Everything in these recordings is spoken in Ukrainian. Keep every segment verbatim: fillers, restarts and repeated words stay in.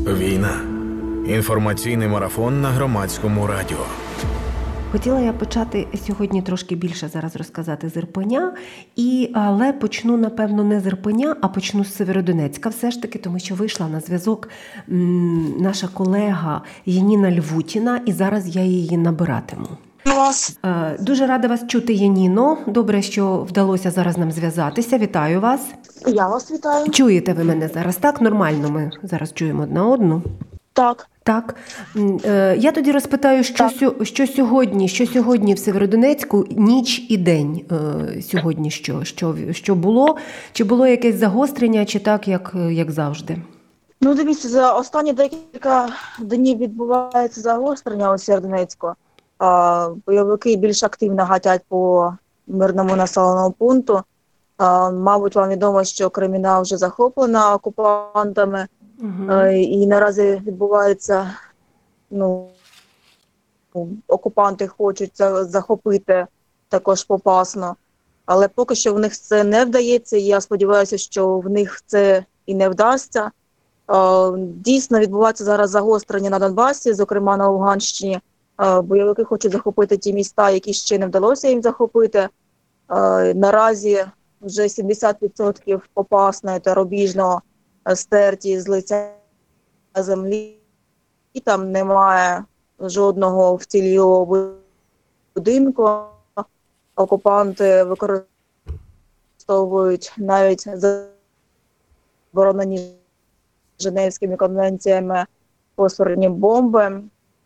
Війна. Інформаційний марафон на Громадському радіо. Хотіла я почати сьогодні трошки більше зараз розказати з Ірпеня, і, але почну, напевно, не з Ірпеня, а почну з Сєвєродонецька все ж таки, тому що вийшла на зв'язок м, наша колега Яніна Львутіна, і зараз я її набиратиму. Вас. Дуже рада вас чути, Яніно. Добре, що вдалося зараз нам зв'язатися. Вітаю вас. Я вас вітаю. Чуєте ви мене зараз, так? Нормально ми зараз чуємо одна одну? Так. Так. Я тоді розпитаю, що, сьо, що сьогодні, що сьогодні в Сєвєродонецьку ніч і день сьогодні що, що, що було? Чи було якесь загострення, чи так, як, як завжди? Ну, дивіться, за останні декілька днів відбувається загострення у Сєвєродонецьку. Бойовики більш активно гатять по мирному населеному пункту. Мабуть, вам відомо, що Креміна вже захоплена окупантами. Угу. І наразі відбувається, ну, окупанти хочуть захопити також Попасну, але поки що в них це не вдається, і я сподіваюся, що в них це і не вдасться. Дійсно, відбувається зараз загострення на Донбасі, зокрема на Луганщині. Бойовики хочуть захопити ті міста, які ще не вдалося їм захопити. Наразі вже сімдесят відсотків Попасної та Рубіжного стерті з лиця землі, і там немає жодного вцілілого будинку. Окупанти використовують навіть заборонені Женевськими конвенціями фосфорні бомби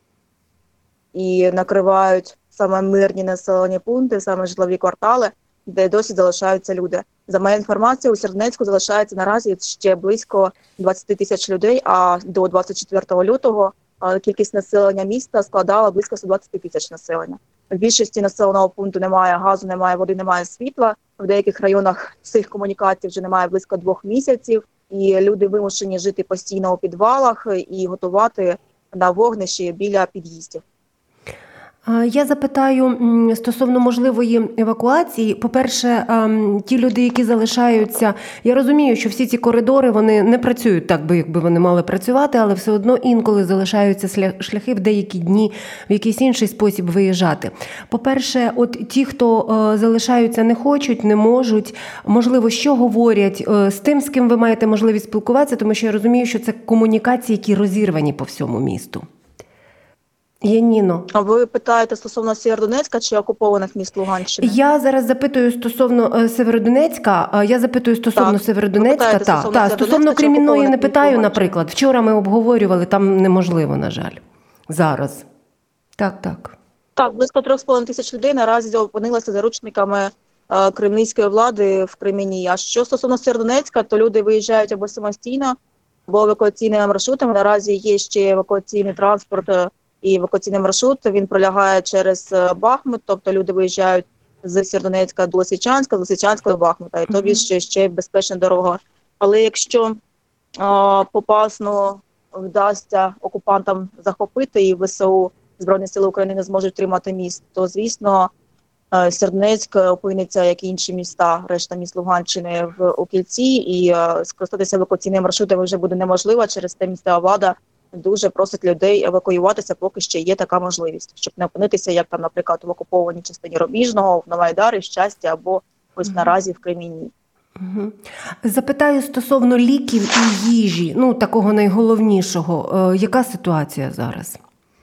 і накривають саме мирні населені пункти, саме житлові квартали, де досі залишаються люди. За моєю інформацією, у Сєвєродонецьку залишається наразі ще близько двадцять тисяч людей, а до двадцять четвертого лютого кількість населення міста складала близько сто двадцять тисяч населення. В більшості населеного пункту немає газу, немає води, немає світла. В деяких районах цих комунікацій вже немає близько двох місяців, і люди вимушені жити постійно у підвалах і готувати на вогнищі біля під'їздів. Я запитаю стосовно можливої евакуації. По-перше, ті люди, які залишаються, я розумію, що всі ці коридори, вони не працюють так, якби вони мали працювати, але все одно інколи залишаються шляхи в деякі дні в якийсь інший спосіб виїжджати. По-перше, от ті, хто залишаються, не хочуть, не можуть, можливо, що говорять з тим, з ким ви маєте можливість спілкуватися, тому що я розумію, що це комунікації, які розірвані по всьому місту. Яніно. А ви питаєте стосовно Сєвєродонецька чи окупованих міст Луганщини? Я зараз запитую стосовно Сєвєродонецька, я запитую стосовно так. Сєвєродонецька, та, стосовно, та, стосовно Кремінної не питаю, наприклад. Вчора ми обговорювали, там неможливо, на жаль. Зараз. Так, так. Так, близько трьох з половиною тисяч людей наразі опинилися заручниками е, кремлівської влади в Креміні. А що стосовно Сєвєродонецька, то люди виїжджають або самостійно, або евакуаційними маршрутами. Наразі є ще евакуаційний транспорт і евакуаційний маршрут, він пролягає через Бахмут, тобто люди виїжджають з Сєвєродонецька до Лисичанська, з Лисичанська до Бахмута, і тобі ще, ще безпечна дорога. Але якщо а, Попасну вдасться окупантам захопити і ВСУ, Збройні сили України, не зможуть тримати міст, то, звісно, Сєвєродонецьк опиниться, як і інші міста, решта міст Луганщини, в у кільці, і а, скористатися евакуаційними маршрутами вже буде неможливо, через те місцева влада дуже просить людей евакуюватися, поки ще є така можливість, щоб не опинитися, як там, наприклад, в окупованій частині Рубіжного, в Новоайдарі, в Щасті або ось наразі в Кремінні. Угу. Запитаю стосовно ліків і їжі, ну, такого найголовнішого. Е, яка ситуація зараз?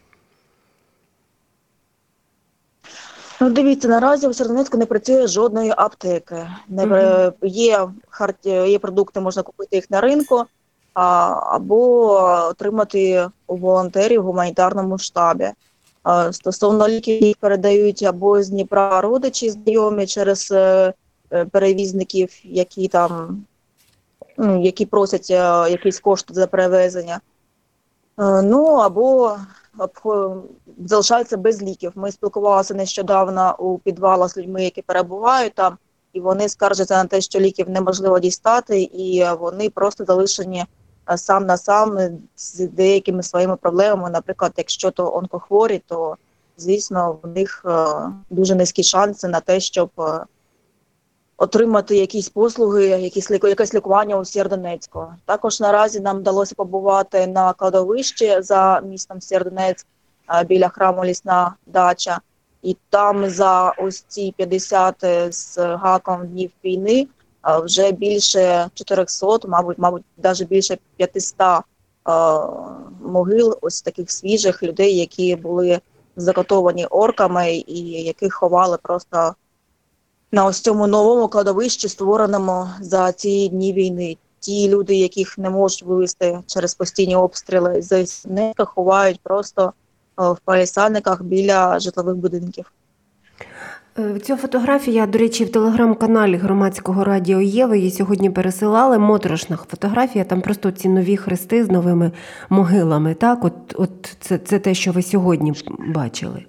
Ну, дивіться, наразі у Сєвєродонецьку не працює жодної аптеки. Не, угу. є, є продукти, можна купити їх на ринку, або отримати у волонтерів в гуманітарному штабі. Стосовно ліків, їх передають або з Дніпра родичі знайомі через перевізників, які там, ну, які просять якісь кошти за перевезення. Ну, або залишаються без ліків. Ми спілкувалися нещодавно у підвалах з людьми, які перебувають там, і вони скаржаться на те, що ліків неможливо дістати, і вони просто залишені сам на сам з деякими своїми проблемами. Наприклад, якщо то онкохворі, то, звісно, в них дуже низькі шанси на те, щоб отримати якісь послуги, якісь, якесь лікування у Сєвєродонецьку. Також наразі нам вдалося побувати на кладовищі за містом Сєвєродонецьк біля храму Лісна дача. І там за ось ці п'ятдесят з гаком днів війни вже більше чотирьохсот, мабуть, мабуть, навіть більше п'ятсот е, могил ось таких свіжих людей, які були закатовані орками і яких ховали просто на ось цьому новому кладовищі, створеному за ці дні війни. Ті люди, яких не можуть вивезти через постійні обстріли з Сєвєродонецька, ховають просто в палісадниках біля житлових будинків. Ця фотографія, до речі, в телеграм-каналі Громадського радіо є, ви її сьогодні пересилали, моторошна фотографія, там просто ці нові хрести з новими могилами, так? От, от це, це те, що ви сьогодні бачили.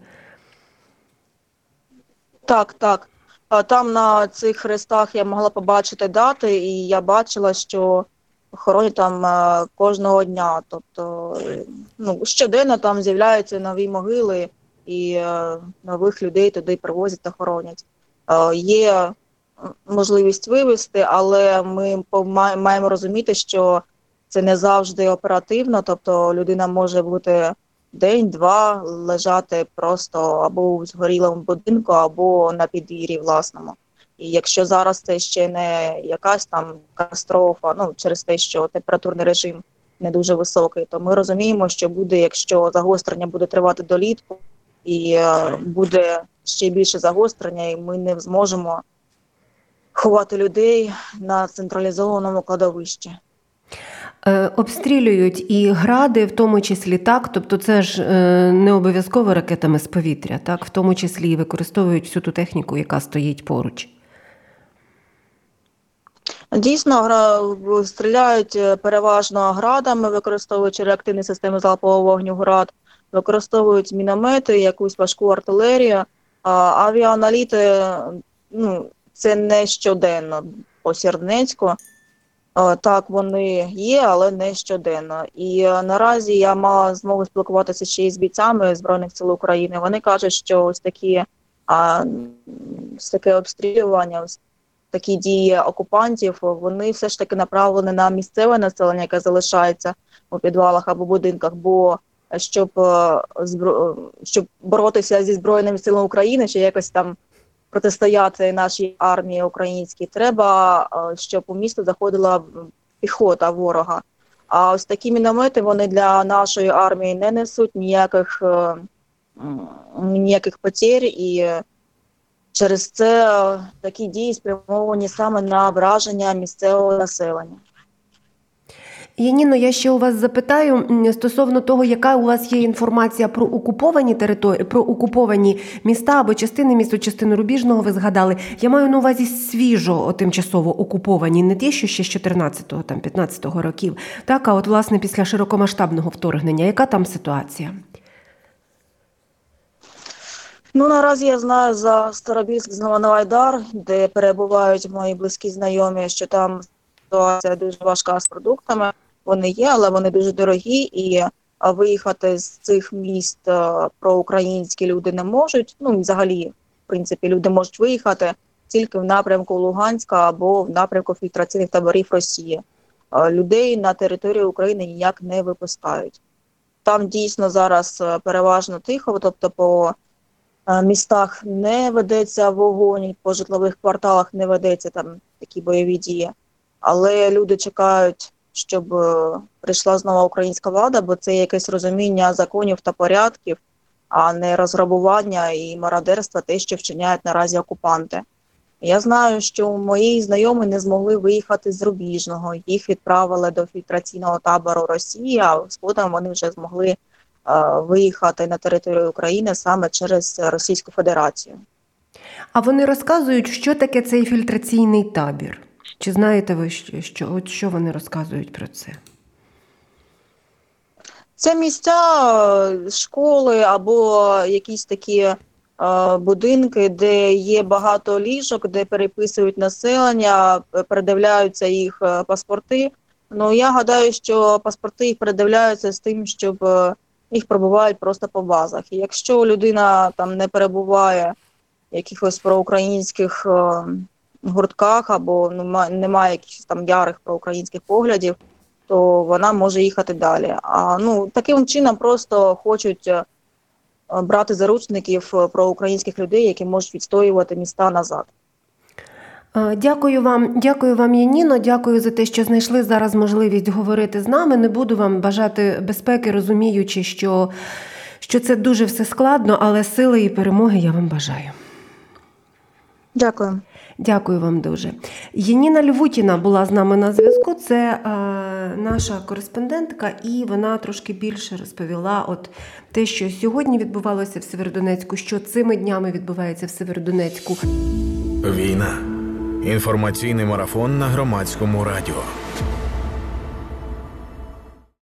Так, так. Там на цих хрестах я могла побачити дати, і я бачила, що хоронять там кожного дня. Тобто, ну, щоденно там з'являються нові могили, і е, нових людей туди привозять та хоронять. Е, є можливість вивезти, але ми маємо розуміти, що це не завжди оперативно, тобто людина може бути день-два лежати просто або у згорілому будинку, або на підвір'ї власному. І якщо зараз це ще не якась там катастрофа, ну через те, що температурний режим не дуже високий, то ми розуміємо, що буде, якщо загострення буде тривати до літку, і буде ще більше загострення, і ми не зможемо ховати людей на централізованому кладовищі. Е, обстрілюють і гради, в тому числі, так? Тобто це ж е, не обов'язково ракетами з повітря, так? В тому числі і використовують всю ту техніку, яка стоїть поруч. Дійсно, гра... стріляють переважно градами, використовуючи реактивні системи залпового вогню «Град», використовують міномети, якусь важку артилерію. А, авіаналіти, ну, це не щоденно по Сєвєродонецьку. А, так, вони є, але не щоденно. І а, наразі я мала змогу спілкуватися ще й з бійцями Збройних сил України. Вони кажуть, що ось такі, а, ось таке обстрілювання, ось такі дії окупантів, вони все ж таки направлені на місцеве населення, яке залишається у підвалах або будинках, бо щоб, щоб боротися зі Збройними силами України, чи якось там протистояти нашій армії українській, треба, щоб у місто заходила піхота ворога. А ось такі міномети, вони для нашої армії не несуть ніяких, ніяких потерь, і через це такі дії спрямовані саме на враження місцевого населення. Яніно, я ще у вас запитаю стосовно того, яка у вас є інформація про окуповані території, про окуповані міста або частини міста, частину Рубіжного ви згадали. Я маю на увазі свіжо тимчасово окуповані, не ті, що ще з чотирнадцятого, там, п'ятнадцятого років, так, а от, власне, після широкомасштабного вторгнення. Яка там ситуація? Ну, наразі я знаю за Старобільськ, з Новоайдар, де перебувають мої близькі знайомі, що там ситуація дуже важка з продуктами. Вони є, але вони дуже дорогі, і виїхати з цих міст проукраїнські люди не можуть. Ну, взагалі, в принципі, люди можуть виїхати тільки в напрямку Луганська або в напрямку фільтраційних таборів Росії. Людей на територію України ніяк не випускають. Там дійсно зараз переважно тихо, тобто по містах не ведеться вогонь, по житлових кварталах не ведеться там такі бойові дії. Але люди чекають, щоб прийшла знову українська влада, бо це якесь розуміння законів та порядків, а не розграбування і мародерства, те, що вчиняють наразі окупанти. Я знаю, що мої знайомі не змогли виїхати з Рубіжного, їх відправили до фільтраційного табору Росії, а згодом вони вже змогли е, виїхати на територію України саме через Російську Федерацію. А вони розказують, що таке цей фільтраційний табір? Чи знаєте ви, що, що, от що вони розказують про це? Це місця, школи або якісь такі е, будинки, де є багато ліжок, де переписують населення, передивляються їх паспорти. Ну, я гадаю, що паспорти їх передивляються з тим, щоб їх пробувають просто по базах. І якщо людина там не перебуває в якихось проукраїнських е, гуртках або нема- немає якихось там ярих проукраїнських поглядів, то вона може їхати далі. А ну таким чином просто хочуть е, брати заручників е, проукраїнських людей, які можуть відстоювати міста назад. Е, Дякую вам, дякую вам, Яніно. Дякую за те, що знайшли зараз можливість говорити з нами. Не буду вам бажати безпеки, розуміючи, що, що це дуже все складно, але сили і перемоги я вам бажаю. Дякую. Дякую вам дуже. Яніна Львутіна була з нами на зв'язку. Це е, наша кореспондентка, і вона трошки більше розповіла от те, що сьогодні відбувалося в Сєвєродонецьку, що цими днями відбувається в Сєвєродонецьку. Війна. Інформаційний марафон на Громадському радіо.